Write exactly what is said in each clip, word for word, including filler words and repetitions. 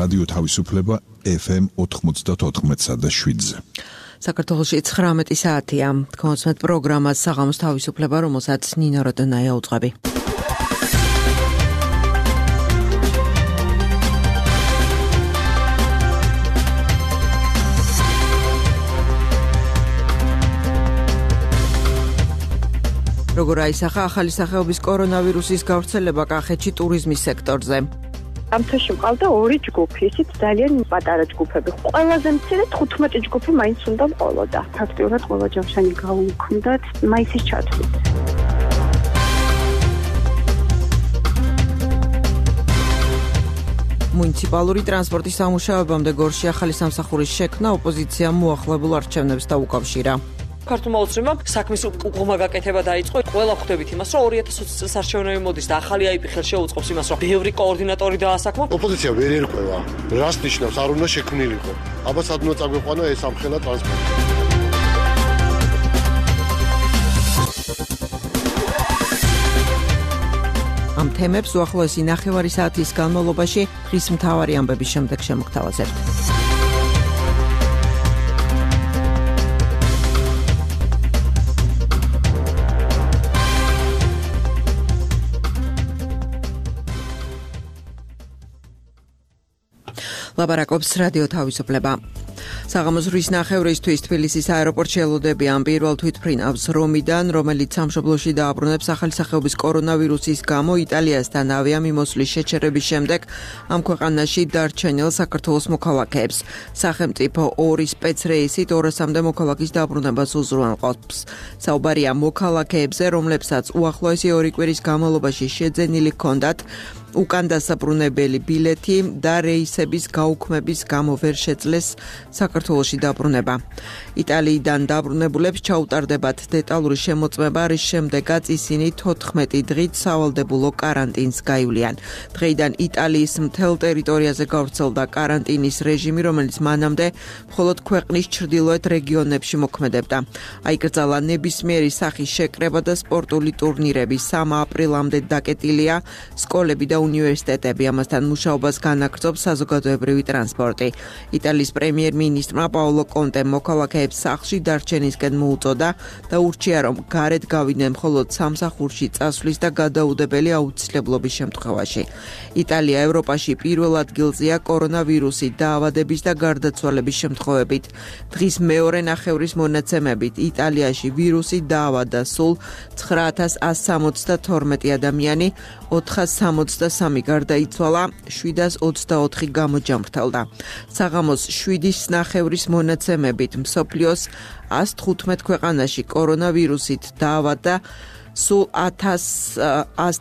რადიო თავისუფლება ეფ ემ ოთხმოცდაოთხ და შვიდზე. საქართველოში ცხრამეტი საათია. კონსმეთ პროგრამას საღამოს თავისუფლება, რომელსაც ნინო როდონაია უძღვები. როგორ აისახა ახალი სახეობის კორონავირუსის გავრცელება კახეთში ტურიზმის სექტორზე? ამ თვეში მყავდა ორი ჯგუფი, ისიც ძალიან პატარა ჯგუფები. ყველაზე მცირე თხუთმეტი ჯგუფი მაინც უნდა მყოლოდა. ფაქტიურად ყველა ჯავშანი გაუქმდათ მაისის ჩათვლით. მუნიციპალური ტრანსპორტის სამუშაოებამდე გორში ახალი სამსახურის შექმნა ოპოზიციამ მოახლებულ არჩევნებს დაუკავშირა. ქართულმა ოცნებამ საქმის უყომა გაკეთება დაიწყო. ყველა ხვდებით იმას, რომ ორი ათას ოცი წელს არჩევნები მოდის და ახალი აიპი ხელში შეუწყობს იმას, რომ ბევრი კოორდინატორი დაასაქმო. ოპოზიცია ვერ ერკვევა. რას ნიშნავს არ უნდა შექმნილიყო. აბა სად უნდა წაგვეყვანა ეს ამხელა ტრანსპორტი. ამ თემებს უახლოესი ნახევარი საათის განმავლობაში დღის მთავარი ამბების შემდეგ შემოგთავაზებთ. ლაპარაკობს რადიო თავისუფლება. საღამოს რვის ნახევრისთვის თბილისის აეროპორტში ელოდებიან პირველ თვითმფრინავს რომიდან, რომელიც სამშობლოში დააბრუნებს ახალი სახეობის კორონავირუსის გამო იტალიასთან ავიამიმოსვლის შეჩერების შემდეგ ამ ქვეყანაში დარჩენილ საქართველოს მოქალაქეებს. სახელმწიფო ორი სპეცრეისით ორასამდე მოქალაქის დაბრუნებას უზრუნველყოფს. საუბარია მოქალაქეებზე, რომლებსაც უახლოესი ორი კვირის განმავლობაში შეძენილი ჰქონდათ უკან დასაბრუნებელი ბილეთი და რეისების გაუქმების გამო ვერ შეძლეს საქართველოში დაბრუნება. იტალიიდან დაბრუნებულებს ჩაუტარდებათ დეტალური შემოწმება, რის შემდეგაც ისინი თოთხმეტი დღით სავალდებულო კარანტინს გაივლიან. დღეიდან იტალიის მთელ ტერიტორიაზე გავრცელდა კარანტინის რეჟიმი, რომელიც მანამდე მხოლოდ ქვეყნის ჩრდილოეთ რეგიონებში მოქმედებდა. აიკრძალა ნებისმიერი სახის შეკრება და სპორტული ტურნირები. სამი აპრილამდე დაკეტილია სკოლები და უნივერსიტეტები, ამასთან მუშაობას განაგრძობს საზოგადოებრივი ტრანსპორტი. იტალიის პრემიერ-მინისტრმა პაოლო კონტემ მოქალაქეებს სახლში დარჩენისკენ მოუწოდა და ურჩია, რომ გარეთ გავიდნენ მხოლოდ სამსახურში წასვლის და გადაუდებელი აუცილებლობის შემთხვევაში. იტალია ევროპაში პირველ ადგილზეა კორონავირუსით დაავადების და გარდაცვალების შემთხვევებით. დღის მეორე ნახევრის მონაცემებით იტალიაში ვირუსით დაავადდა სულ ცხრა ათას ასი სამოცდათორმეტი ადამიანი, ოთხას სამოცდასამი გარდაიცვალა, შვიდას ოცდაოთხი გამოჯამრთელდა. საღამოს შვიდის ნახევრის მონაცემებით მსოფლიოს ას თხუთმეტ ქვეყანაში კორონავირუსით დაავადდა სულ ათას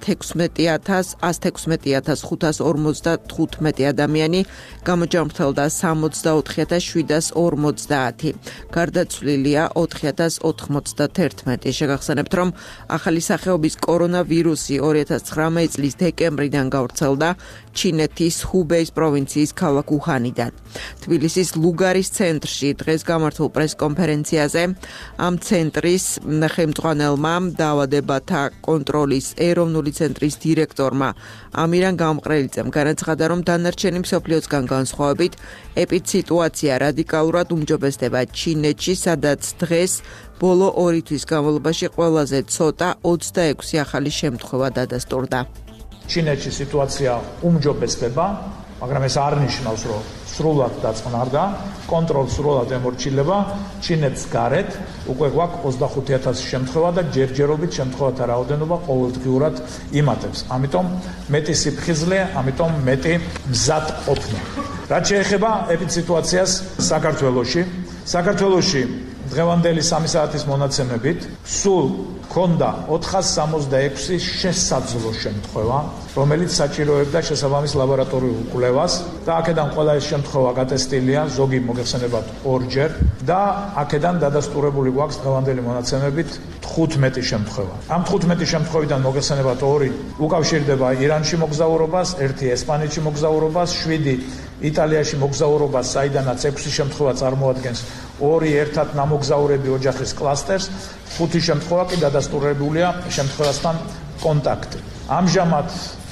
თექვსმეტი ათას ხუთას ორმოცდათხუთმეტი ადამიანი, გამოჯამრთელდა სამოცდაოთხი ათას შვიდას ორმოცდაათი, გარდაცვლილია ოთხი ათას ოთხმოცდაერთმეტი. შეგახსენებთ, რომ ახალი სახეობის კორონავირუსი ორი ათას ცხრამეტი წლის დეკემბრიდან გავრცელდა ჩინეთის ჰუბეის პროვინციის ქალაქ უჰანიდან. თბილისის ლუგარის ცენტრში დღეს გამართულ პრესკონფერენციაზე ამ ცენტრის ხელმძღვანელმა დაავადებათა კონტროლის ეროვნული ცენტრის დირექტორმა ამირან გამყრელიძემ განაცხადა, რომ დანარჩენი მსოფლიოსგან განსხვავებით ეპიდსიტუაცია რადიკალურად უმჯობესდება ჩინეთში, სადაც დღეს ბოლო ორი თვის განმავლობაში ყველაზე ცოტა ოცდაექვსი ახალი შემთხვევა დადასტურდა. ჩინეთში სიტუაცია უმჯობესდება, მაგრამ ეს არ ნიშნავს, რომ სრულად დაწყნარდა, კონტროლს სრულად ემორჩილება. ჩინეთს გარეთ უკვე გვაქვს ოცდახუთი ათასი შემთხვევა და ჯერჯერობით შემთხვევათა რაოდენობა ყოველდღიურად იმატებს. ამიტომ მეტი სიფხიზლე, ამიტომ მეტი მზადყოფნა. რაც შეეხება ეპიდსიტუაციას საქართველოში, საქართველოში დღევანდელი სამი საათის მონაცემებით სულ ქონდა ოთხას სამოცდაექვსი შესაძლო შემთხვევა, რომელიც საჭიროებდა შესაბამის ლაბორატორიულ კვლევას და აქედან ყველა ეს შემთხვევა გატესტილია, ზოგი მოგეხსენებათ ორჯერ და აქედან დადასტურებული გვაქვს დღევანდელი მონაცემებით თხუთმეტი შემთხვევა. ამ თხუთმეტი შემთხვევიდან მოგეხსენებათ ორი უკავშირდება ირანში მოგზაურობას, ერთი ესპანეთში მოგზაურობას, შვიდი იტალიაში მოგზაურობას, საიდანაც ექვსი შემთხვევა წარმოადგენს ორი ერთად ნამოგზაურები ოჯახის კლასტერს, ხუთი შემთხვევა კი დადასტურებულია შემთხვევასთან კონტაქტი. ამჟამად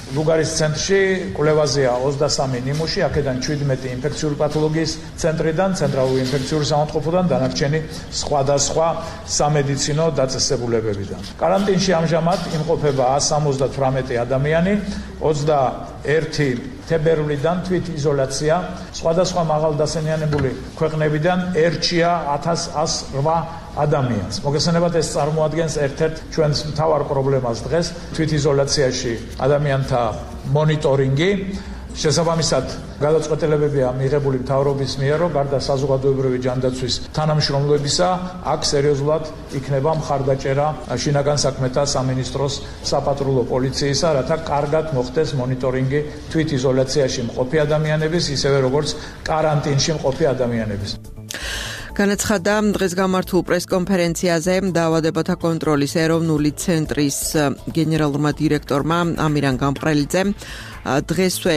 ლუგარის ცენტრში კვლევაზეა ოცდასამი ნიმუში, აქედან შვიდმეტი ინფექციური პათოლოგიის ცენტრიდან, ცენტრალური ინფექციური საავადმყოფოდან, დანარჩენი სხვადასხვა სამედიცინო დაწესებულებებიდან. კარანტინში ამჟამად იმყოფება ას სამოცდათვრამეტი ადამიანი, ოცდაერთი თებერვლიდან თვითიზოლაცია, სხვადასხვა მაღალდასენიანებული ქვეყნებიდან ერჩია ათას ას რვა ადამიანს. მოგესალმებით, ეს წარმოადგენს ერთ-ერთ ჩვენს მთავარ პრობლემას დღეს, თვითიზოლაციაში ადამიანთა მონიტორინგი. შესაბამისად, გადაწყვეტილებებია მიღებული მთავრობის მიერ, რომ გარდა საზოგადოებრივი ჯანდაცვის თანამშრომლებისა, აქ სერიოზულად იქნება მხარდაჭერა შინაგან საქმეთა სამინისტროს საპატრულო პოლიციისა, რათა კარგად მოხდეს მონიტორინგი თვითიზოლაციაში მყოფი ადამიანების, ისევე როგორც კარანტინში მყოფი ადამიანების. განაცხადა დღეს გამართულ პრესკონფერენციაზე დაავადებათა კონტროლის ეროვნული ცენტრის გენერალურმა დირექტორმა ამირან გამყრელიძემ დღესვე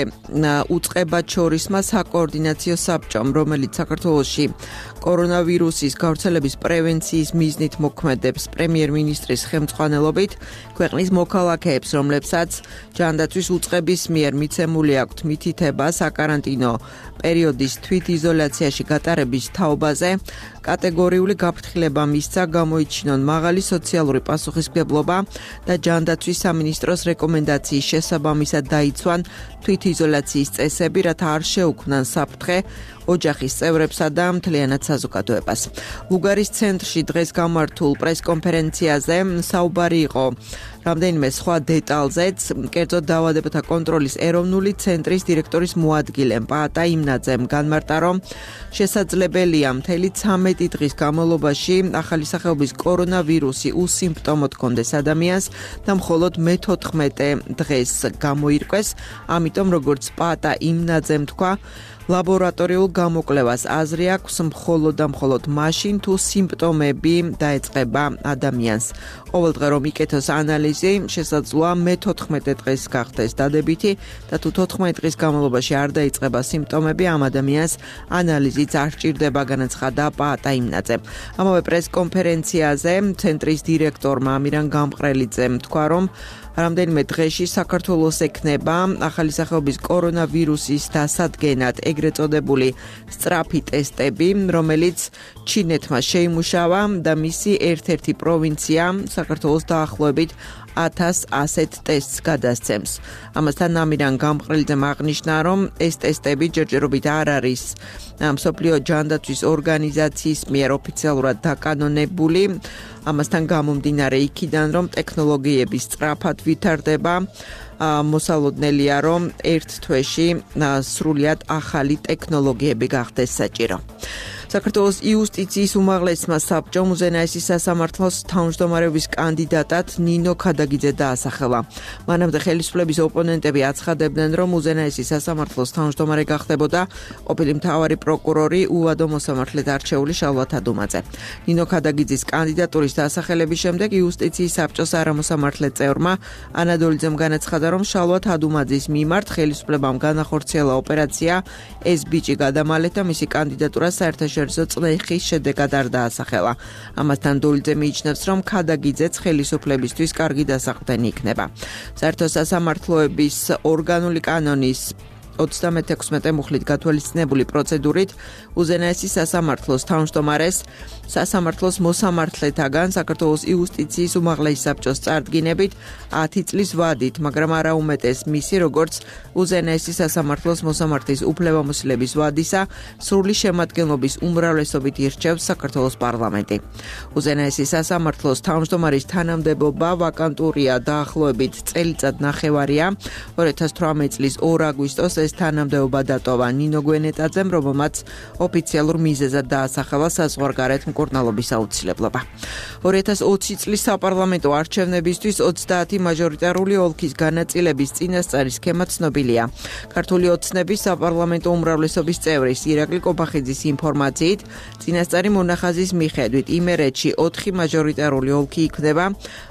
უწყება შორისმა საკოორდინაციო საბჭომ, რომელიც საქართველოში კორონავირუსის გავრცელების პრევენციის მიზნით მოქმედებს პრემიერ-მინისტრის ხელმძღვანელობით, ქვეყნის მოქალაქეებს, რომლებსაც ჯანდაცვის უწყების მიერ მიცემული აქვთ მითითება საკარანტინო პერიოდის თვითიზოლაციაში გატარების თაობაზე, კატეგორიული გაფრთხილება მისცა, გამოიჩინონ მაღალი სოციალური პასუხისმგებლობა და ჯანდაცვის სამინისტროს რეკომენდაციის შესაბამისად დაიცვან თვითიზოლაციის წესები, რათა არ შეუქმნან საფრთხე ოჯახის წევრებსა და მთლიანად საზოგადოებას. ლუგარის ცენტრში დღეს გამართულ პრესკონფერენციაზე საუბარი იყო რამდენიმე სხვა დეტალზეც, კერძოდ დაავადებათა კონტროლის ეროვნული ცენტრის დირექტორის მოადგილემ პაატა იმნაძემ განმარტა, რომ შესაძლებელია მთელი ცამეტი დღის განმავლობაში ახალი სახეობის კორონავირუსი უსიმპტომოდ ჰქონდეს ადამიანს და მხოლოდ მეთოთხმეტე დღეს გამოირკვეს, ამიტომ როგორც პაატა იმნაძემ თქვა, ლაბორატორიულ გამოკვლევას აზრი აქვს მხოლოდ და მხოლოდ მაშინ, თუ სიმპტომები დაეწყება ადამიანს. ყოველდღე რომ იკეთოს ანალიზი, შესაძლოა მეთოთხმეტე დღეს გახდეს დადებითი და თუ თოთხმეტი დღის განმავლობაში არ დაიწყება სიმპტომები, ამ ადამიანს ანალიზიც არ სჭირდება, განაცხადა პაატა იმნაძემ. ამავე პრესკონფერენციაზე ცენტრის დირექტორმა ამირან გამყრელიძემ თქვა, რომ რამდენიმე დღეში საქართველოს ექნება ახალი სახეობის კორონავირუსის დასადგენად ეგრეთ წოდებული სწრაფი ტესტები, რომელიც ჩინეთმა შეიმუშავა და მისი ერთ-ერთი პროვინცია საქართველოს დაახლოებით ათას ასეთ ტესტს გადასცემს. ამასთან ამირან გამყრელიძემ აღნიშნა, რომ ეს ტესტები ჯერჯერობით არ არის მსოფლიო ჯანდაცვის ორგანიზაციის მიერ ოფიციალურად დაკანონებული. ამასთან გამომდინარე იქიდან, რომ ტექნოლოგიები სწრაფად ვითარდება, მოსალოდნელია, რომ ერთ თვეში სრულიად ახალი ტექნოლოგიები გახდეს საჭირო. საქართველოს იუსტიციის უმაღლესმა საბჭომ უზენაესი სასამართლოს თავმჯდომარეობის კანდიდატად ნინო ქადაგიძე დაასახელა. მანამდე ხელისუფლების ოპონენტები აცხადებდნენ, რომ უზენაესი სასამართლოს თავმჯდომარე გახდებოდა ყოფილი მთავარი პროკურორი უვადო მოსამართლედ არჩეული შალვა თადუმაძე. ნინო ქადაგიძის კანდიდატურის დასახელების შემდეგ იუსტიციის საბჭოს არამოსამართლე წევრმა ანა დოლიძემ განაცხადა, რომ შალვა თადუმაძის მიმართ ხელისუფლებამ განახორციელა ოპერაცია ეს ბიჭი გადამალეთ და მისი კანდიდატურა საერთაშორისო წნეხის შედეგად არ დაასახელა. ამასთან დოლიძე მიიჩნევს, რომ ქადაგიძეც ხელისუფლებისთვის კარგი დასაყრდენი იქნება. საერთო სასამართლოების ორგანული კანონის ოცდამექვსმეტე მუხლით გათვალისწინებული პროცედურით უზენაესი სასამართლოს თავმჯდომარეს სასამართლოს მოსამართლეთაგან საქართველოს იუსტიციის უმაღლესი საბჭოს წარდგინებით ათი წლის ვადით, მაგრამ არა უმეტეს მისი, როგორც უზენაესი სასამართლოს მოსამართლის უფლებამოსილების ვადისა სრული შემადგენლობის უმრავლესობით ირჩევს საქართველოს პარლამენტი. უზენაესი სასამართლოს თავმჯდომარის თანამდებობა ვაკანტურია დაახლოებით წელიწად ნახევარია. ორი ათას თვრამეტი წლის ორ აგვისტოს ეს თანამდებობა დატოვა ნინო გვენეტაძემ, რომელმაც ოფიციალურ მიზეზად დაასახელა საზღვარგარეთ მკურნალობის აუცილებლობა. ორი ათას ოცი წლის საპარლამენტო არჩევნებისთვის ოცდაათი მაჟორიტარული ოლქის განაწილების წინასწარი სქემა ცნობილია. ქართული ოცნების საპარლამენტო უმრავლესობის წევრის ირაკლი კობახიძის ინფორმაციით, წინასწარი მონახაზის მიხედვით იმერეთში ოთხი მაჟორიტარული ოლქი იქნება,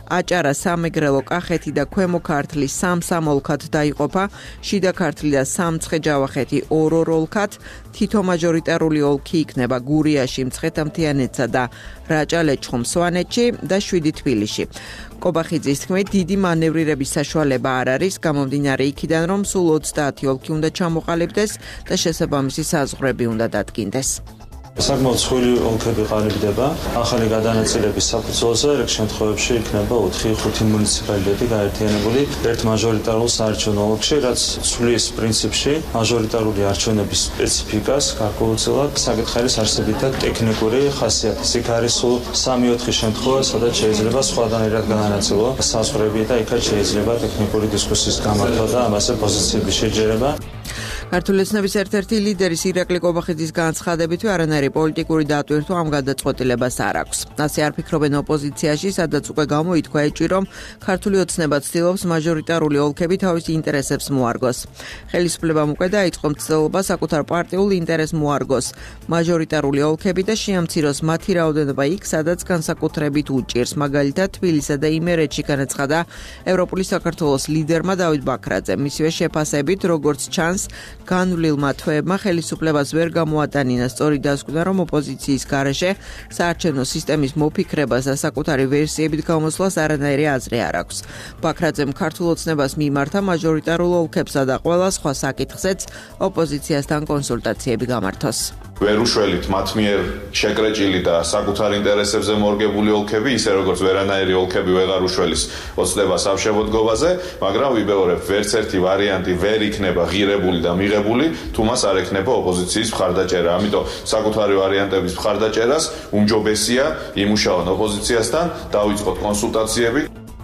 აჭარა, სამეგრელო, კახეთი და ქვემო ქართლი სამ-სამ ოლქად დაიყოფა, შიდა ქართლი და სამცხე-ჯავახეთი ორ-ორ ოლქად, თითო მაჟორიტარული ოლქი იქნება გურიაში, მცხეთა-მთიანეთსა და რაჭა-ლეჩხუმ სვანეთში და შვიდი თბილისში. კობახიძის თქმით, დიდი მანევრირების საშუალება არ არის, გამომდინარე იქიდან, რომ სულ ოცდაათი ოლქი უნდა ჩამოყალიბდეს და შესაბამისი საზღვრები უნდა დადგინდეს. საკმაოდ ცხვირი ოლქები ყალიბდება. ახალი გადანაწილების საფუძველზე რიგ შემთხვევებში იქნება ოთხი ხუთი მუნიციპალიტეტი გაერთიანებული ერთ მაჟორიტარულ საარჩევნო ოლქში, რაც ცვლის პრინციპში მაჟორიტარული არჩევნების სპეციფიკას, გარკვეულწილად საკითხების არსებითი და ტექნიკური ხასიათის. იქ არის სულ სამი-ოთხი შემთხვევა, სადაც შეიძლება სხვადასხვა განანაწილო საზღვრები და იქაც შეიძლება ტექნიკური დისკუსიის გამართვა და ამასე პოზიციების შეჯერება. ქართული ოცნების ერთ-ერთი ლიდერის ირაკლი კობახიძის განცხადებით, არანაირი პოლიტიკური დატვირთვა ამ გადაწყვეტილებას არ აქვს. ასე არ ფიქრობენ ოპოზიციაში, სადაც უკვე გამოითქვა ეჭვი, რომ ქართული ოცნება ცდილობს მაჟორიტარული ოლქები თავის ინტერესებს მოარგოს. ხელისუფლებამ უკვე დაიწყო მცდელობა საკუთარ პარტიულ ინტერესს მოარგოს მაჟორიტარული ოლქები და შეამციროს მათი რაოდენობა იქ, სადაც განსაკუთრებით უჭირს. მაგალითად, თბილისსა და იმერეთში განაცხადა ევროპული საქართველოს ლიდერმა დავით ბაქრაძე. მისივე შეფასებით, როგორც ჩანს, განვლილმა თვეებმა ხელისუფლებას ვერ გამოატანინა სწორი დასკვნა, რომ ოპოზიციის გარეშე საარჩევნო სისტემის მოფიქრებას და საკუთარი ვერსიებით გამოსვლას არანაირი აზრი არ აქვს. ბაქრაძემ ქართულ ოცნებას მიმართა მაჟორიტარულ ოლქებსა და ყველა სხვა საკითხზეც ოპოზიციასთან კონსულტაციები გამართოს. ვერ უშველით მათ მიერ შეკრეჭილი და საკუთარ ინტერესებზე მორგებული ოლქები, ისე როგორც ვერანაირი ოლქები ვეღარ უშველის ოცნებას ამ შემოდგომაზე, მაგრამ ვიბეორებ, ვერც ერთი ვარიანტი ვერ იქნება ღირებული და მიღებული, თუ მას არ ექნება ოპოზიციის მხარდაჭერა. ამიტომ საკუთარი ვარიანტების მხარდაჭერას უმჯობესია იმუშაონ ოპოზიციასთან, დავიწყოთ კონსულტაციები.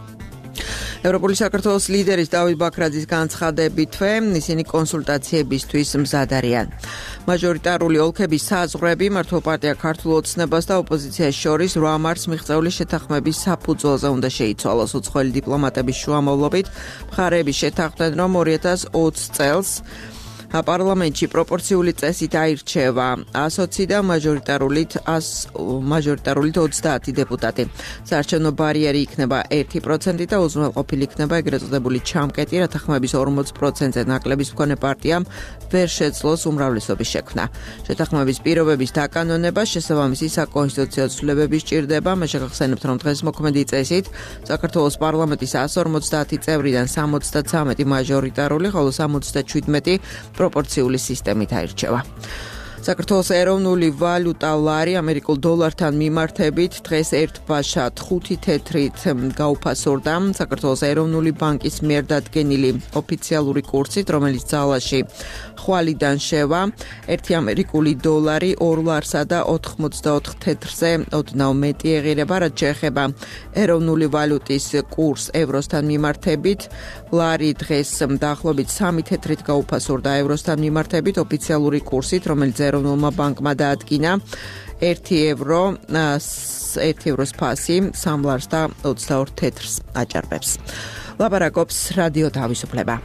ევროპული საქართველოს ლიდერის დავით ბაქრაძის განცხადებითვე, ისინი კონსულტაციებისთვის მზად არიან. მაჟორიტარული ოლქების საზღვრები მართლ პარტია ქართულ ოცნებას და ოპოზიციას შორის რვა მარტს მიღწეული შეთანხმების საფუძველზე უნდა შეიცვალოს. უცხოელი დიპლომატების შუამავლობით მხარეები შეთანხმდნენ, რომ ორი ათას ოცი წელს პარლამენტში პროპორციული წესით აირჩევა ასოცი და მაჟორიტარულით მაჟორიტარულით ოცდაათი დეპუტატი. საარჩევნო ბარიერი იქნება ერთი პროცენტი და უზრუნველყოფილი იქნება ეგრეთ წოდებული ჩამკეტი, რათა ხმების ორმოც პროცენტზე ნაკლების მქონე პარტიამ ვერ შეძლოს უმრავლესობის შექმნა. შეთანხმების პირობების დაკანონება შესაბამისი საკონსტიტუციო ცვლილებები სჭირდება. მე შეგახსენებთ, რომ დღეს მოქმედი წესით საქართველოს პარლამენტის εκατს ორმოცდაათი წევრიდან სამოცდაცამეტი მაჟორიტარული, ხოლო სამოცდაჩვიდმეტი პროპორციული სისტემით აირჩევა. საქართველოს ეროვნული ვალუტა ლარი ამერიკულ დოლართან მიმართებით დღეს ერთ ბაშად ხუთი თეთრით გაუფასორდა. საქართველოს ეროვნული ბანკის მიერ დადგენილი ოფიციალური კურსით, რომელიც ძალაში ხვალიდან შევა, ერთი ამერიკული დოლარი ორ ლარსა და ოთხმოცდაოთხ თეთრზე ოდნავ მეტი ეღირება, რაც შეეხება ეროვნული ვალუტის კურს ევროსთან მიმართებით. ლარი დღეს დაახლოებით სამი თეთრით გაუფასორდა ევროსთან მიმართებით ოფიციალური კურსით, რომელიც ეროვნულმა ბანკმა დაადგინა ერთი ევრო, ერთი ევროს ფასი სამ ლარს და ოცდაორ თეთრს აჭარბებს. ლაპარაკობს რადიო თავისუფლება.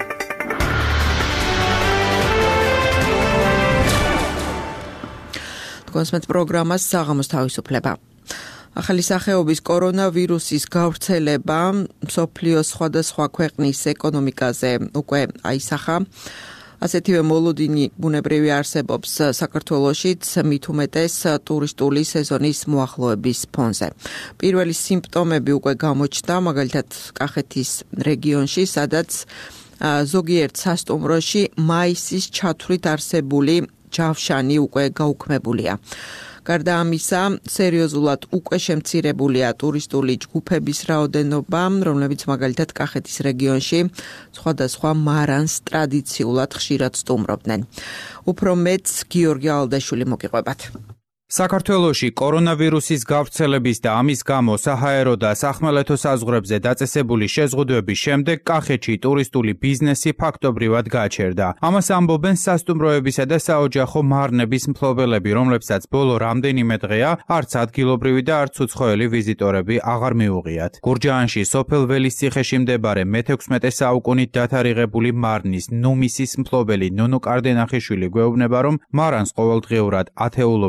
კონსმეთ პროგრამას საღამოს თავისუფლება. ახალი სახეობის კორონავირუსის გავრცელება მსოფლიოს სხვადასხვა ქვეყნის ეკონომიკაზე უკვე აისახა. ასეთივე მოლოდინი ბუნებრივი არსებობს საქართველოშიც, მით უმეტეს ტურისტული სეზონის მოახლოების ფონზე. პირველი სიმპტომები უკვე გამოჩნდა, მაგალითად კახეთის რეგიონში, სადაც ზოგიერთ სასტუმროში მაისის ჩათვლით არსებული ჯავშანი უკვე გაუქმებულია. გარდა ამისა, სერიოზულად უკვე შემცირებულია ტურისტული ჯგუფების რაოდენობა, რომლებიც მაგალითად კახეთის რეგიონში სხვადასხვა მარანს ტრადიციულად ხშირად სტუმრობდნენ. უფრო მეტს გიორგი ალდაშვილი მოგიყვებათ. საქართველოში კორონავირუსის გავრცელების და ამის გამო საჰაერო და სახმელეთო საზღვრებზე დაწესებული შეზღუდვების შემდეგ კახეთში ტურისტული ბიზნესი ფაქტობრივად გაჩერდა. ამას ამბობენ სასტუმროებისა და საოჯახო მარნების მფლობელები, რომლებსაც ბოლო რამდენიმე დღეა არც ადგილობრივი და არც უცხოელი ვიზიტორები აღარ მიუღიათ. გურჯაანში სოფელ ველისციხეში მდებარე მეთექვსმეტე საუკუნით დათარიღებული მარნის ნუმისის მფლობელი ნონო კარდენახიშვილი გვეუბნება, რომ მარანს ყოველდღიურად ათეულობით ვიზიტორები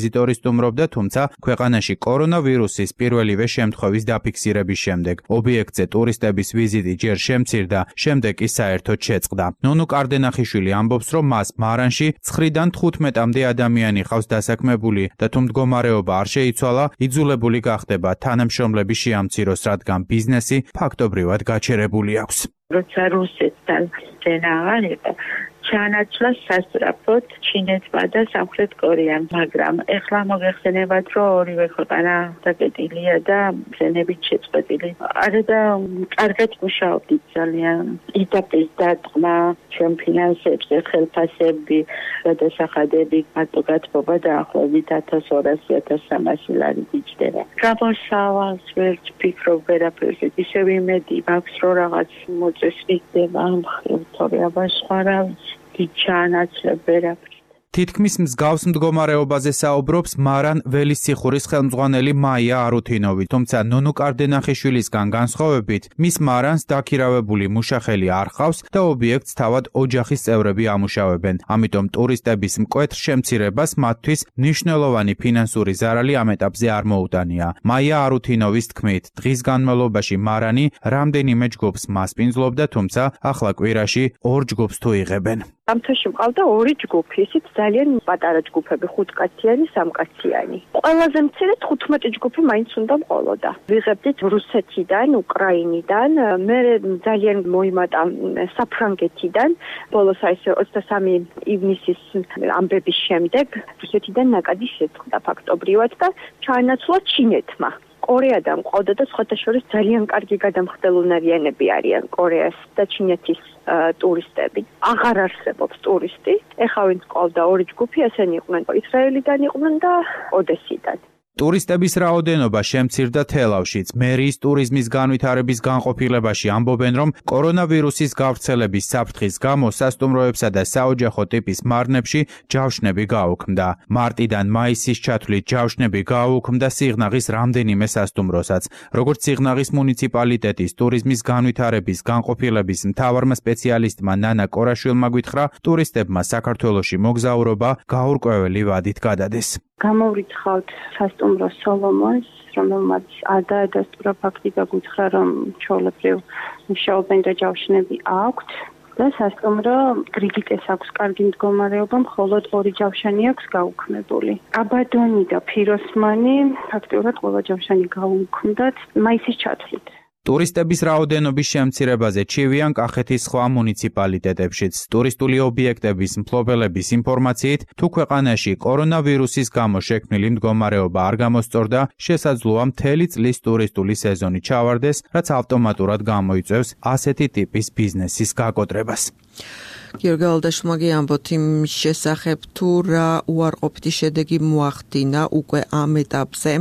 ვიზიტორი სტუმრობდა, თუმცა ქვეყანაში კორონავირუსის პირველივე შემთხვევის დაფიქსირების შემდეგ ობიექტზე ტურისტების ვიზიტი ჯერ შემცირდა, შემდეგ კი საერთოდ შეწყდა. ნონუ კარდენახიშვილი ამბობს, რომ მას მარანში ცხრიდან თხუთმეტამდე ადამიანი ხავს დასაქმებული და თუ მდგომარეობა არ შეიცვალა, იძულებული გახდება თანამშრომლები შეამციროს, რადგან ბიზნესი ფაქტობრივად გაჩერებული აქვს. როცა რუსეთთან წენა აღარ იყო, ჩაანაცვლა სასწრაფოდ ჩინეთმა და სამხრეთ კორეამ, მაგრამ ეხლა მოგეხსენებათ, რომ ორივე ქვეყანა დაკეტილია და ბრძენებით შეწყვეტილი. არა და კარგად მუშაობდით ძალიან. იდაპის დატყმა, ჩვენ ფინანსებზე, ხელფასები, გადასახადები, მარტო დაახლოებით ათას ორასი ათას სამასი ლარი იჭდება. გამოსავალს ვერც ფიქრობ ვერაფერზე, ისევ იმედი მაქვს, რომ რაღაც მოწეს იქნება ამ ხილ, თორე აბა სხვა რა ვიცი. ჩაანაცვლებერაფრით. თითქმის მსგავს მდგომარეობაზე საუბრობს მარან ველისციხურის ხელმძღვანელი მაია არუთინოვი, თუმცა ნონუ კარდენახიშვილისგან განსხვავებით, მის მარანს დაქირავებული მუშახელი არ ხავს და ობიექტს თავად ოჯახის წევრები ამუშავებენ. ამიტომ ტურისტების მკვეთრ შემცირებას მათთვის მნიშვნელოვანი ფინანსური ზარალი ამ ეტაპზე არ მოუტანია. მაია არუთინოვის თქმით, დღის განმავლობაში მარანი რამდენიმე ჯგუფს მასპინძლობდა, თუმცა ახლა კვირაში ორ ჯგუფს თუ იღებენ. ამთოში მყავდა ორი ჯგუფი, ისიც ძალიან პატარა ჯგუფები, ხუთკაციანი, სამკაციანი. ყველაზე მცირე თხუთმეტი ჯგუფი მაინც უნდა მყოლოდა. ვიღებდით რუსეთიდან, უკრაინიდან, მე ძალიან მოიმატა საფრანგეთიდან, ბოლოს აი ეს ოცდასამი ივნისის ამბების შემდეგ რუსეთიდან ნაკადი შეწყდა ფაქტობრივად და ჩაანაცვლა ჩინეთმა. კორეადან მყავდა და სხვათა შორის ძალიან კარგი გადამხდელუნარიანები არიან კორეას და ჩინეთის ტურისტები. აღარ არსებობს ტურისტი. ეხლა ვინც ყავდა ორი ჯგუფი, ესენი იყვნენ ისრაელიდან იყვნენ და ოდესიდან. ტურისტების რაოდენობა შემცირდა თელავშიც. მერიის ტურიზმის განვითარების განყოფილებაში ამბობენ, რომ კორონავირუსის გავრცელების საფრთხის გამო სასტუმროებსა და საოჯახო ტიპის მარნებში ჯავშნები გაუქმდა. მარტიდან მაისის ჩათვლით ჯავშნები გაუქმდა სიღნაღის რამდენიმე სასტუმროსაც. როგორც სიღნაღის მუნიციპალიტეტის ტურიზმის განვითარების განყოფილების მთავარმა სპეციალისტმა ნანა კორაშვილმა გითხრა, ტურისტებმა საქართველოში მოგზაურობა გაურკვეველი ვადით გადადეს. გამოვრიცხავთ სასტუმრო სოლომონს, რომელმაც დაადასტურა ფაქტი და გითხრა, რომ ჩვეულებრივ მუშაობენ და ჯავშნები აქვთ და სასტუმრო გრიგიტეს აქვს კარგი მდგომარეობა, მხოლოდ ორი ჯავშანი აქვს გაუქმებული. აბადონი და ფიროსმანი ფაქტობრივად ყველა ჯავშანი გაუქმდათ მაისის ჩათვლით. ტურისტების რაოდენობის შემცირებაზე ჩივიან კახეთის სხვა მუნიციპალიტეტებშიც. ტურისტული ობიექტების მფლობელების ინფორმაციით, თუ ქვეყანაში კორონავირუსის გამო შექმნილი მდგომარეობა არ გამოსწორდა, შესაძლოა მთელი წლის ტურისტული სეზონი ჩავარდეს, რაც ავტომატურად გამოიწვევს ასეთი ტიპის ბიზნესის გაკოტრებას. გიორგი ალდაშვილმა ამბობთ იმ შესახებ, თუ რა უარყოფითი შედეგი მოახდინა უკვე ამ ეტაპზე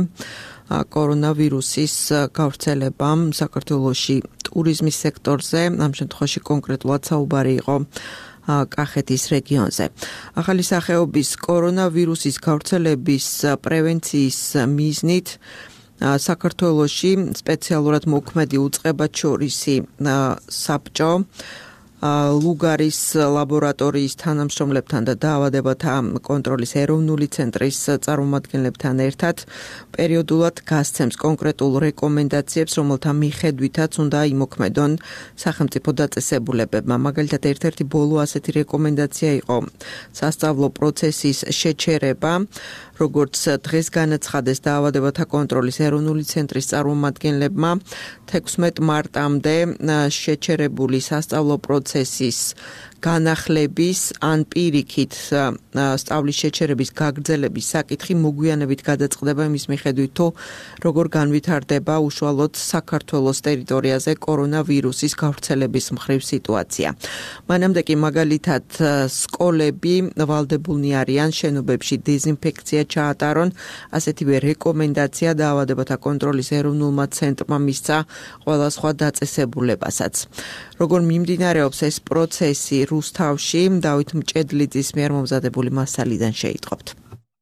კორონავირუსის გავრცელებამ საქართველოში ტურიზმის სექტორზე, ამ შემთხვევაში კონკრეტულად საუბარი იყო კახეთის რეგიონზე. ახალი სახეობის კორონავირუსის გავრცელების პრევენციის მიზნით საქართველოში სპეციალურად მოქმედი უწყებაჩორისი საბჭო ლუგარის ლაბორატორიის თანამშრომლებთან და დაავადებათა კონტროლის ეროვნული ცენტრის წარმომადგენლებთან ერთად პერიოდულად გასცემს კონკრეტულ რეკომენდაციებს, რომელთა მიხედვითაც უნდა იმოქმედონ სახელმწიფო დაწესებულებებმა. მაგალითად, ერთ-ერთი ბოლო ასეთი რეკომენდაცია იყო სასწავლო პროცესის შეჩერება, როგორც დღეს განაცხადეს დაავადებათა კონტროლის ეროვნული ცენტრის წარმომადგენლებმა, თექვსმეტ მარტამდე შეჩერებული სასწავლო პროცესის განახლების ან პირიქით სწავლის შეჩერების გაგრძელების საკითხი მოგვიანებით გადაწყდება იმის მიხედვით, თუ როგორ განვითარდება უშუალოდ საქართველოს ტერიტორიაზე კორონავირუსის გავრცელების მხრივ სიტუაცია. მანამდე კი მაგალითად სკოლები ვალდებულნი არიან შენობებში დეზინფექცია ჩაატარონ, ასეთივე რეკომენდაცია დაავადებათა კონტროლის ეროვნულმა ცენტრმა მისცა ყველა სხვა დაწესებულებასაც. როგორ მიმდინარეობს ეს პროცესი რუსთავში, დავით მჭედლიძის მიერ მომზადებული მასალიდან შეიტყობთ.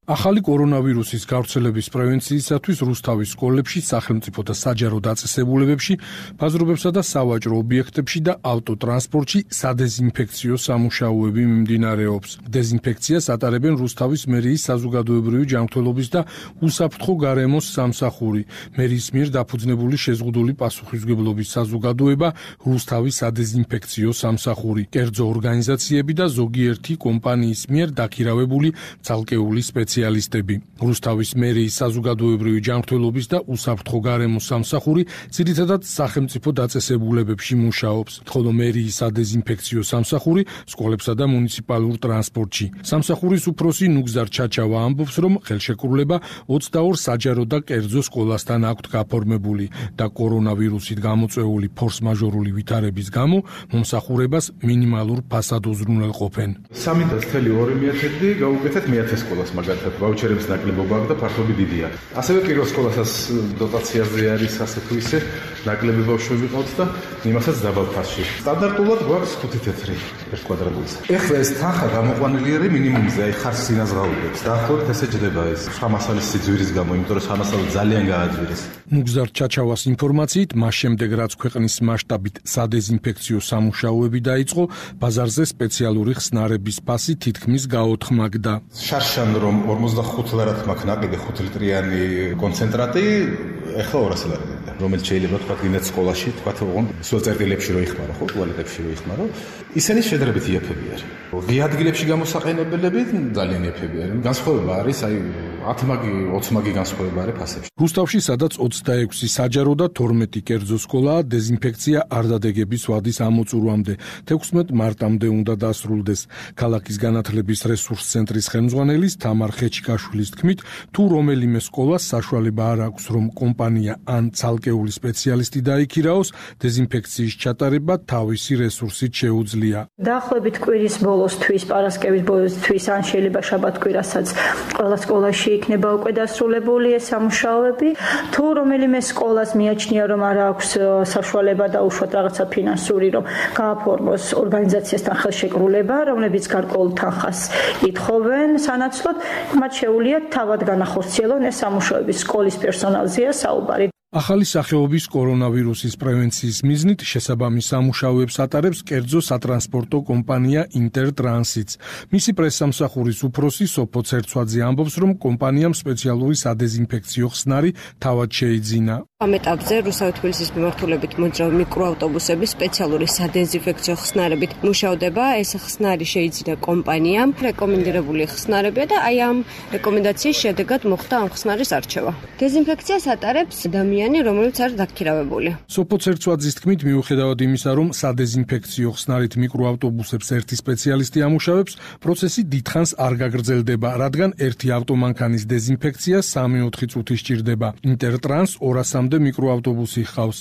ახალი კორონავირუსის გავრცელების პრევენციისათვის რუსთავის სკოლებში, სახელმწიფო და საჯარო დაწესებულებებში, ბაზრობებსა და სავაჭრო ობიექტებში და ავტოტრანსპორტში სადეზინფექციო სამუშაოები მიმდინარეობს. დეზინფექციას ატარებენ რუსთავის მერიის საზოგადოებრივი ჯანმრთელობის და უსაფრთხო გარემოს სამსახური. მერიის მიერ დაფუძნებული შეზღუდული პასუხისმგებლობის საზოგადოება რუსთავის სადეზინფექციო სამსახური, კერძო ორგანიზაციები და ზოგიერთი კომპანიის მიერ დაქირავებული ცალკეული სპეციალისტები. რუსთავის მერიის საზოგადოებრივი ჯანმრთელობის და უსაფრთხო გარემოს სამსახური ძირითადად სახელმწიფო დაწესებულებებში მუშაობს, ხოლო მერიის სადეზინფექციო სამსახური სკოლებსა და მუნიციპალურ ტრანსპორტში. სამსახურის უფროსი ნუგზარ ჩაჩავა ამბობს, რომ ხელშეკრულება ოცდაორ საჯარო და კერძო სკოლასთან აქვთ გაფორმებული და კორონავირუსით გამოწვეული ფორს-მაჟორული ვითარების გამო მომსახურებას მინიმალურ ფასად უზრუნველყოფენ. სამი და ორი მიათედი გაუკეთეთ მეათე სკოლას, მაგალითად ვაუჩერების ნაკლებობა აქვს და ფართობი დიდია. ასევე პირველ სკოლასაც დოტაციაზე არის ასე თუ ისე ნაკლები ბავშვები ყავთ და იმასაც დაბალ ფასში. სტანდარტულად გვაქვს ხუთი თეთრი ერთ კვადრატულზე. ეხლა ეს თანხა გამოყვანილი არის მინიმუმზე, აი ხარს სინაზღაურებს. დაახლოებით ესე ჯდება ეს სამასალის სიძვირის გამო, იმიტომ რომ სამასალი ძალიან გააძვირეს. ნუგზარ ჩაჩავას ინფორმაციით, მას შემდეგ რაც ქვეყნის მასშტაბით სადეზინფექციო სამუშაოები დაიწყო, ბაზარზე სპეციალური ხსნარების ფასი თითქმის გაოთხმაგდა. შარშან რომ ორმოცდახუთ ლარად მაქვს ნაკლები ხუთ ლიტრიანი კონცენტრატი, ეხლა ორასი ლარი და რომელიც შეიძლება თქვა გინდათ სკოლაში, თქვა ოღონდ სულ წერტილებში რო იხმარო, ხო, ტუალეტებში რო იხმარო, ისინი შედარებით იაფები არის. ღია ადგილებში გამოსაყენებლები ძალიან იაფები არის. განსხვავება არის, აი ათი მაგი, ოცი მაგი განსხვავება არის ფასებში. რუსთავში, სადაც ოცდაექვსი საჯარო და თორმეტი კერძო სკოლაა, დეზინფექცია არ დადეგების ვადის ამოწურვამდე, თექვსმეტ მარტამდე უნდა დასრულდეს. ქალაქის განათლების რესურს ცენტრის ხელმძღვანელის თამარ ხეჩიკაშვილის თქმით, თუ რომელიმე სკოლას საშუალება არ აქვს, რომ კომპანია ან ცალკეული სპეციალისტი დაიქირაოს, დეზინფექციის ჩატარება თავისი რესურსით შეუძლია. დაახლოებით კვირის ბოლოს თვის, პარასკევის ბოლოს თვის, ან შეიძლება შაბათ-კვირასაც ყველა სკოლაში იქნება უკვე დასრულებული ეს სამუშაოები. თუ რომელიმე სკოლას მიაჩნია, რომ არ აქვს საშუალება და უშუალოდ რაღაცა ფინანსური, რომ გააფორმოს ორგანიზაციასთან ხელშეკრულება, რომლებიც გარკვეულ თანხას ითხოვენ სანაცვლოდ, მათ შეუძლიათ თავად განახორციელონ ეს სამუშაოები. სკოლის პერსონალზეა საუბარი. ახალი სახეობის კორონავირუსის პრევენციის მიზნით შესაბამის სამუშაოებს ატარებს კერძო სატრანსპორტო კომპანია ინტერტრანსიც. მისი პრესსამსახურის უფროსი სოფო ცერცვაძე ამბობს, რომ კომპანიამ სპეციალური სადეზინფექციო ხსნარი თავად შეიძინა. ამ ეტაპზე რუსთავი თბილისის მიმართულებით მოძრავ მიკროავტობუსები სპეციალური სადეზინფექციო ხსნარებით მუშადება. ეს ხსნარი შეიძინა კომპანიამ, რეკომენდირებული ხსნარებია და აი ამ რეკომენდაციის შედეგად მოხდა ამ ხსნარის არჩევა. დეზინფექციას ატარებს ადამიანი, რომელიც არის დაქირავებული. სოფო ცერცვაძის თქმით, მიუხედავად იმისა, რომ სადეზინფექციო ხსნარით მიკროავტობუსებს ერთი სპეციალისტი ამუშავებს, პროცესი დიდხანს არ გაგრძელდება, რადგან ერთი ავტომანქანის დეზინფექცია სამი-ოთხი წუთი სჭირდება. ინტერტრანს ორასამდე მიკროავტობუსი ჰყავს.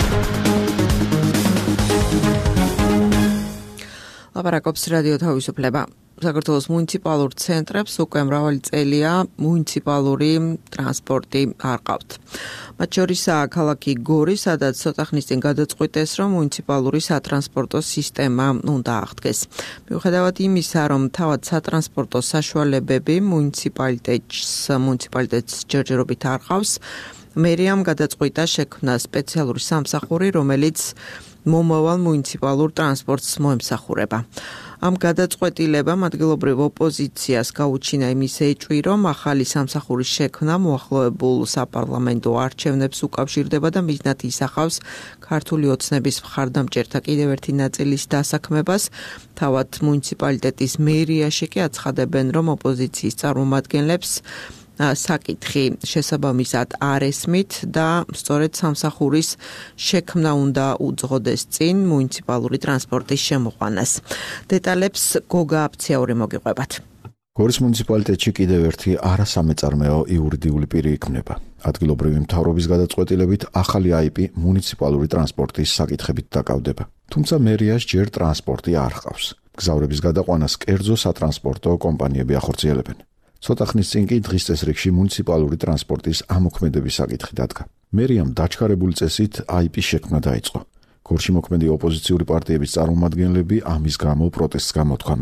ლაპარაკობს რადიო თავისუფლება. საქართველოს მუნიციპალურ ცენტრებს უკვე მრავალი წელია მუნიციპალური ტრანსპორტი არ ყავთ. მათ შორისაა ქალაქი გორი, სადაც ცოტა ხნის წინ გადაწყვიტეს, რომ მუნიციპალური სატრანსპორტო სისტემა უნდა აღდგეს. მიუხედავად იმისა, რომ თავად სატრანსპორტო საშუალებები მუნიციპალიტეტს მუნიციპალიტეტს ჯერჯერობით არ ყავს, მერიამ გადაწყვიტა შექმნა სპეციალური სამსახური, რომელიც მომავალ მუნიციპალურ ტრანსპორტს მოემსახურება. ამ გადაწყვეტილებამ ადგილობრივ ოპოზიციას გაუჩინა იმის ეჭვი, რომ ახალი სამსახურის შექმნა მოახლოებულ საპარლამენტო არჩევნებს უკავშირდება და მიზნად ისახავს ქართული ოცნების მხარდამჭერთა კიდევ ერთი ნაწილის დასაქმებას. თავად მუნიციპალიტეტის მერიაში კი აცხადებენ, რომ ოპოზიციის წარმომადგენლებს საკითხი შესაბამისად არ ესმით და სწორედ სამსახურის შექმნა უნდა უძღოდეს წინ მუნიციპალური ტრანსპორტის შემოყვანას. დეტალებს გოგა აფციაური მოგიყვებათ. გორის მუნიციპალიტეტში კიდევ ერთი არასამეწარმეო იურიდიული პირი იქმნება. ადგილობრივი მთავრობის გადაწყვეტილებით ახალი აიპი მუნიციპალური ტრანსპორტის საკითხებით დაკავდება. თუმცა მერიას ჯერ ტრანსპორტი არ ჰყავს. გზავრების გადაყვანას კერძო სატრანსპორტო კომპანიები ახორციელებენ. ცოტა ხნის წინ კი დღის წესრიგში მუნიციპალური ტრანსპორტის ამოქმედების საკითხი დადგა. მერიამ დაჩქარებული წესით აიპის შექმნა დაიწყო. გორში მოქმედი ოპოზიციური პარტიების წარმომადგენლები ამის გამო პროტესტს გამოთქვამენ.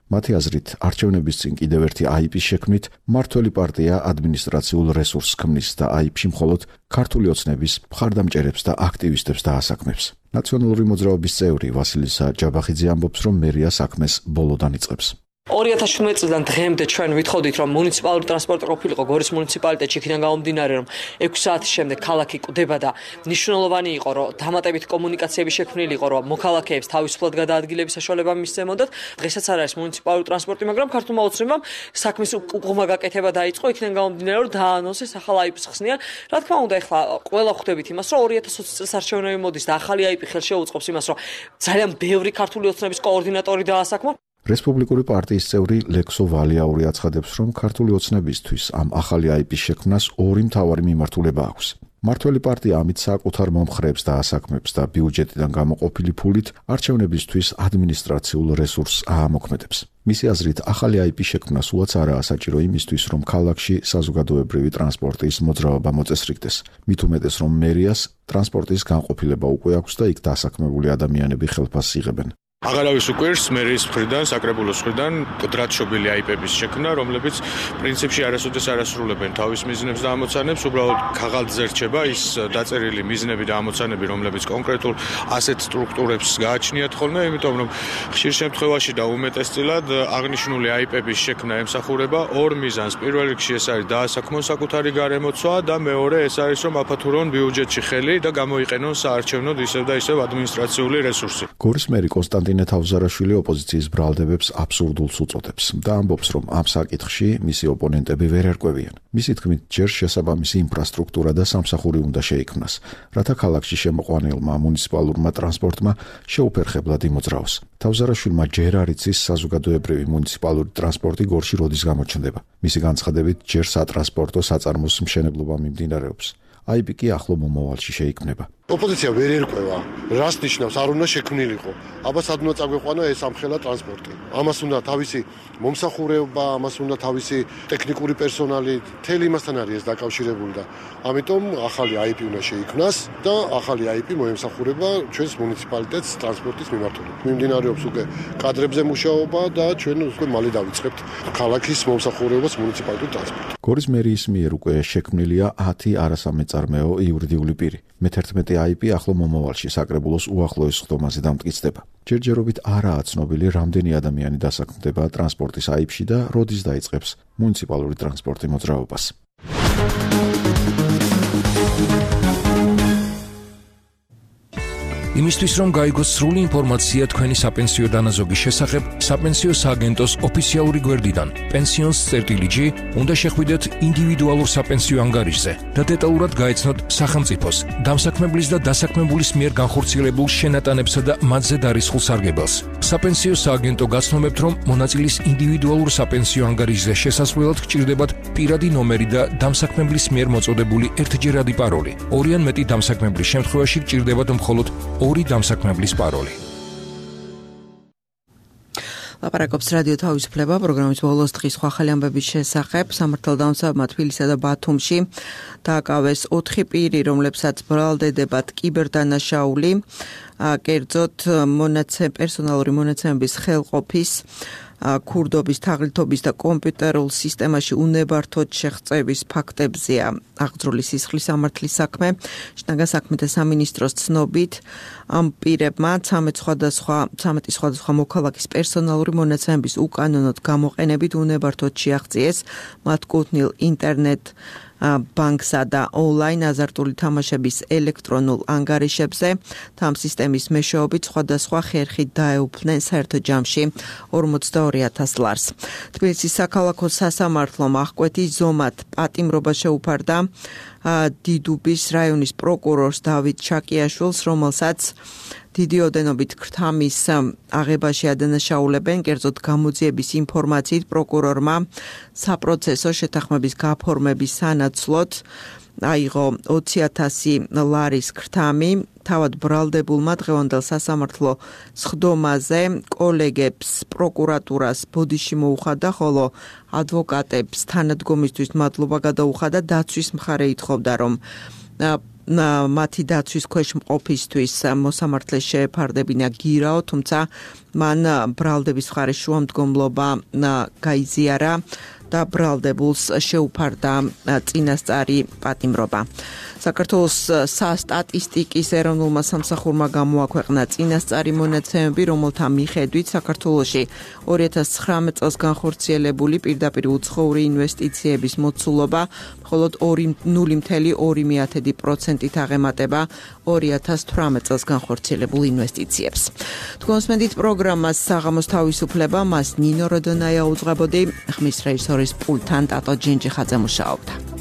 მათი აზრით, არჩევნების წინ კიდევ ერთი აიპის შექმნით მმართველი პარტია ადმინისტრაციულ რესურსს ქმნის და აიპში მხოლოდ ქართული ოცნების მხარდამჭერებს და აქტივისტებს დაასაქმებს. ნაციონალური მოძრაობის წევრი ვასილისა ჯაბახიძე ამბობს, რომ მერია საქმეს ბოლოდან იწყებს. ორი ათას შვიდმეტი წლიდან დღემდე ჩვენ ვითხოვდით, რომ მუნიციპალური ტრანსპორტი ყოფილიყო გორის მუნიციპალიტეტში, იქიდან გამომდინარე, რომ ექვსი საათის შემდეგ ქალაქი კვდება და მნიშვნელოვანი იყო, რომ დამატებით კომუნიკაციები შექმნილიყო, რომ მოქალაქეებს თავისუფლად გადაადგილების საშუალება მისცემოდათ. დღესაც არ არის მუნიციპალური ტრანსპორტი, მაგრამ ქართულმა ოცნებამ საქმის უყუღმა გაკეთება დაიწყო, იქიდან გამომდინარე, რომ დაანონსეს ახალ აიპს ხსნიან. რა თქმა უნდა, ეხლა ყველა ხვდებით იმას, რომ ორი ათას ოცი წელს არჩევნები მოდის და ახალი აიპი ხელს შეუწყობს იმას, რომ ძალიან ბევრი ქართული ოცნების კოორდინატორი დაასაქმო. რესპუბლიკური პარტიის წევრი ლექსო ვალიაური აცხადებს, რომ ქართული ოცნებისთვის ამ ახალი აიპის შექმნას ორი მთავარი მიმართულება აქვს. მმართველი პარტია ამით საკუთარ მომხრეებს დაასაქმებს და ბიუჯეტიდან გამოყოფილი ფულით არჩევნებისთვის ადმინისტრაციულ რესურსს აამოქმედებს. მისი აზრით, ახალი აიპის შექმნა სულაც არაა საჭირო იმისთვის, რომ ქალაქში საზოგადოებრივი ტრანსპორტის მოძრაობა მოწესრიგდეს. მით უმეტეს, რომ მერიას ტრანსპორტის განყოფილება უკვე აქვს და იქ დასაქმებული ადამიანები ხელფასს იღებენ. აღარავის უკვირს მერიის მხრიდან, საკრებულოს მხრიდან კвадრატშობილი აიპების შექმნა, რომლებიც პრინციპში არასოდეს არ ასრულებენ თავის მიზნებს და ამოცანებს, უბრალოდ ქაღალდზე რჩება ის დაწერილი მიზნები და ამოცანები, რომლებიც კონკრეტულ ასეთ სტრუქტურებს გააჩნიათ ხოლმე, იმიტომ რომ ხშირ შემთხვევაში და უმეტესწილად აღნიშნული აიპების შექმნა ემსახურება ორ მიზანს. პირველ რიგში ეს არის დაასაქმონ საკუთარი გარემოცვა და მეორე ეს არის რომ აფათურონ ბიუჯეტში ხელი და გამოიყენონ საარჩევნოდ ისევ და ისევ ადმინისტრაციული რესურსი. გორის მერი კონსტანტინე თავზარაშვილი ოპოზიციის ბრალდებებს აბსურდულს უწოდებს და ამბობს, რომ ამ საკითხში მისი ოპონენტები ვერ ერკვევიან. მისი თქმით, ჯერ შესაბამისი ინფრასტრუქტურა და სამსახური უნდა შეიქმნას, რათა ქალაქში შემოყვანილმა მუნიციპალურმა ტრანსპორტმა შეუფერხებლად იმოძრაოს. თავზარაშვილმა ჯერ არ იცის საზოგადოებრივი მუნიციპალური ტრანსპორტი გორში როდის გამოჩნდება. მისი განცხადებით, ჯერ სატრანსპორტო საწარმოს მშენებლობა მიმდინარეობს. აიპი კი ახლო მომავალში შეიქმნება. ოპოზიცია ვერ ერკვევა, რას ნიშნავს არ უნდა შექმნილიყო. აბა სად უნდა წაგვეყვანა ეს ამხელა ტრანსპორტი. ამას უნდა თავისი მომსახურება, ამას უნდა თავისი ტექნიკური პერსონალი, თელი იმასთან არის ეს დაკავშირებული და ამიტომ ახალი აიპი უნდა შეიქმნას და ახალი აიპი მოემსახურება ჩვენს მუნიციპალიტეტს ტრანსპორტის მიმართულებით. მიმდინარეობს უკვე კადრებზე მუშაობა და ჩვენ უკვე მალე დავიწყებთ ქალაქის მომსახურებას მუნიციპალიტეტ ტრანსპორტით. გორის მერიის მიერ უკვე შექმნილია ათი არასამეწარმეო იურიდიული პირი. მეთერთმეტე აიპი ახლო მომავალში საკრებულოს უახლოეს ხდომაზე დამტკიცდება. ჯერჯერობით არაა ცნობილი, რამდენი ადამიანი დასაქმდება ტრანსპორტის აიპში და როდის დაიწყებს მუნიციპალური ტრანსპორტი მოძრაობას. იმისთვის რომ გაიგოს სრული ინფორმაცია თქვენი საპენსიო დანაზოგის შესახებ, საპენსიო სააგენტოს ოფიციალური გვერდიდან pensions წერტილი ჯი უნდა შეხვიდეთ ინდივიდუალურ საპენსიო ანგარიშზე და დეტალურად გაეცნოთ სახელმწიფოს, დამსაქმებლის და დასაქმებულის მიერ განხორციელებულ შენატანებსა და მათზე დარისხულ სარგებელს. საპენსიო სააგენტო გაცნობებთ, რომ მონაწილის ინდივიდუალურ საპენსიო ანგარიშზე შესასვლელად გჭირდებათ პირადი ნომერი და დამსაქმებლის მიერ მოწოდებული ერთჯერადი პაროლი. ორი ან მეტი დამსაქმებლის შემთხვევაში გჭირდებათ მხოლოდ ორი დამსაქმებლის პაროლი. ლაპარაკობს რადიო თავისუფლება პროგრამის ბოლოს დღის სხვა ახალი ამბების შესახებ. სამართალდამცავმა თბილისსა და ბათუმში დააკავეს ოთხი პირი, რომლებსაც ბრალდებათ კიბერდანაშაული, კერძოდ მონაცემ პერსონალური მონაცემების ხელყოფის, ქურდობის, თაღლითობის და კომპიუტერულ სისტემაში უნებართვოდ შეღწევის ფაქტებზეა აღძრული სისხლის სამართლის საქმე. შინაგან საქმეთა სამინისტროს ცნობით ამ პირებმა ცამეტ სხვადასხვა ცამეტი სხვადასხვა მოქალაქის პერსონალური მონაცემების უკანონოდ გამოყენებით უნებართვოდ შეაღწიეს მათ კუთვნილ ინტერნეტ ბანკსა და ონლაინ აზარტული თამაშების ელექტრონულ ანგარიშებზე. თამ სისტემის მეშვეობით სხვადასხვა ხერხით დაეუფლნენ საერთო ჯამში ორმოცდაორი ათას ლარს. თბილისის საქალაქო სასამართლომ აღკვეთის ზომად პატიმრობა შეუფარდა დიდუბის რაიონის პროკურორს დავით ჩაკიაშვილს, რომელსაც დიდი ოდენობით ქრთამის აღებაში ადანაშაულებენ. კერძოდ გამოძიების ინფორმაციით პროკურორმა საპროცესო შეთანხმების გაფორმების სანაცვლოდ აიღო ოცი ათასი ლარის ქრთამი. თავად ბრალდებულმა დღევანდელ სასამართლო სხდომაზე კოლეგებს პროკურატურას ბოდიში მოუხადა, ხოლო ადვოკატებს თანადგომისთვის მადლობა გადაუხადა. დაცვის მხარე ითხოვდა, რომ მათი დაცვის ქვეშ მყოფისთვის მოსამართლეს შეეფარდებინა გირაო, თუმცა მან ბრალდების მხარის შუამდგომლობა გაიზიარა და ბრალდებულს შეუფარდა წინასწარი პატიმრობა. საქართველოს სასტატისტიკის ეროვნულმა სამსახურმა გამოაქვეყნა წინასწარი მონაცემები, რომელთა მიხედვით საქართველოში ორი ათას ცხრამეტ წელს განხორციელებული პირდაპირ უცხოური ინვესტიციების მოცულობა მხოლოდ ნული მცდარი ორი პროცენტით აღემატება ორი ათას თვრამეტ წელს განხორციელებულ ინვესტიციებს. თქვენსმენდით პროგრამას საღამოს თავისუფლება, მას ნინო როდონაია უძღვებოდი, ხმის რეჟისორის პულტთან ტატო ჯინჯიხაძე მუშაობდა.